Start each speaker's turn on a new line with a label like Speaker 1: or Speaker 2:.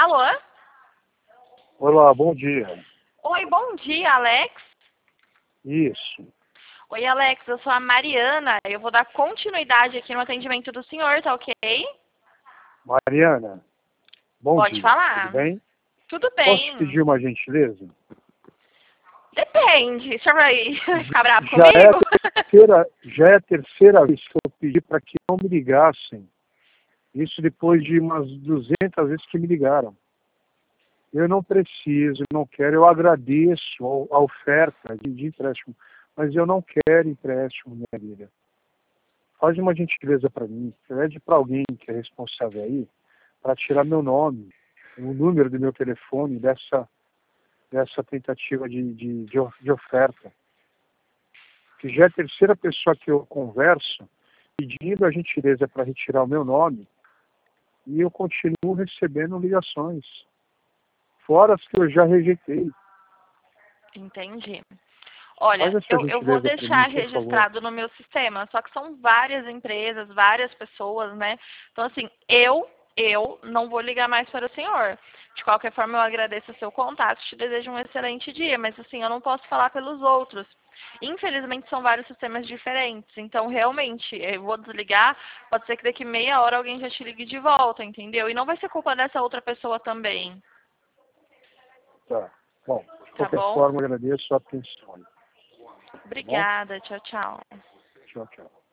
Speaker 1: Alô?
Speaker 2: Olá, bom dia.
Speaker 1: Oi, bom dia, Alex.
Speaker 2: Isso.
Speaker 1: Oi, Alex, eu sou a Mariana. Eu vou dar continuidade aqui no atendimento do senhor, tá ok?
Speaker 2: Mariana, bom
Speaker 1: Pode
Speaker 2: dia. Tudo
Speaker 1: falar.
Speaker 2: bem?
Speaker 1: Tudo
Speaker 2: Posso te
Speaker 1: bem.
Speaker 2: pedir uma gentileza?
Speaker 1: Depende. O senhor vai ficar bravo
Speaker 2: Já é
Speaker 1: comigo?
Speaker 2: já é a terceira vez que eu pedi para que não me ligassem. Isso depois de umas 200 vezes que me ligaram. Eu não preciso, não quero. Eu agradeço a oferta de empréstimo, mas eu não quero empréstimo, minha vida. Faz uma gentileza para mim. Pede para alguém que é responsável aí para tirar meu nome, o número do meu telefone dessa tentativa de oferta. Que já é a terceira pessoa que eu converso pedindo a gentileza para retirar o meu nome e eu continuo recebendo ligações, fora as que eu já rejeitei.
Speaker 1: Entendi. Olha,
Speaker 2: Faz essa
Speaker 1: eu vou
Speaker 2: gentileza para mim,
Speaker 1: deixar
Speaker 2: por favor.
Speaker 1: registrado no meu sistema, só que são várias empresas, várias pessoas, né? Então, assim, eu não vou ligar mais para o senhor. De qualquer forma, eu agradeço o seu contato, te desejo um excelente dia, mas, assim, eu não posso falar pelos outros. Infelizmente, são vários sistemas diferentes. Então, realmente, eu vou desligar, pode ser que daqui meia hora alguém já te ligue de volta, entendeu? E não vai ser culpa dessa outra pessoa também,
Speaker 2: Tá. Bom, de
Speaker 1: tá
Speaker 2: qualquer
Speaker 1: bom?
Speaker 2: forma, agradeço a atenção. Tá bom?
Speaker 1: Obrigada, tchau, tchau.
Speaker 2: Tchau, tchau.